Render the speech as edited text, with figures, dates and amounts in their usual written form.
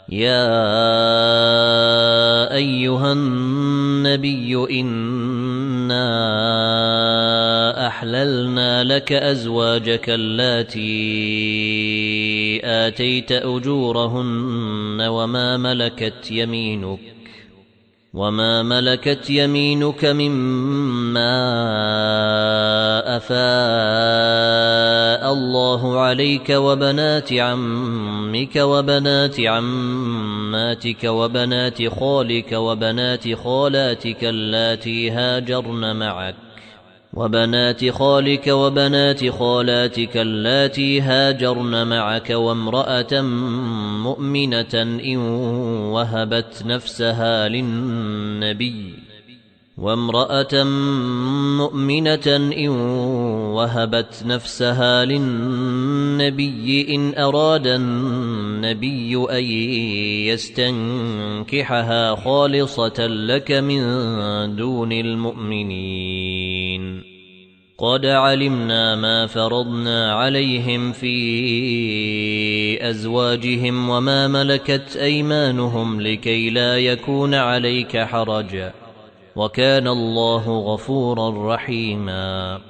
يا أيها النبي إنا أحللنا لك أزواجك اللاتي آتيت أجورهن وما ملكت يمينك مما أفاء الله عليك وبنات عمك وبنات عماتك وبنات خالك وبنات خالاتك اللاتي هاجرن معك وامرأة مؤمنة إن وهبت نفسها للنبي إن أراد النبي أن يستنكحها خالصة لك من دون المؤمنين. قد علمنا ما فرضنا عليهم في أزواجهم وما ملكت أيمانهم لكي لا يكون عليك حرج، وكان الله غفورا رحيما.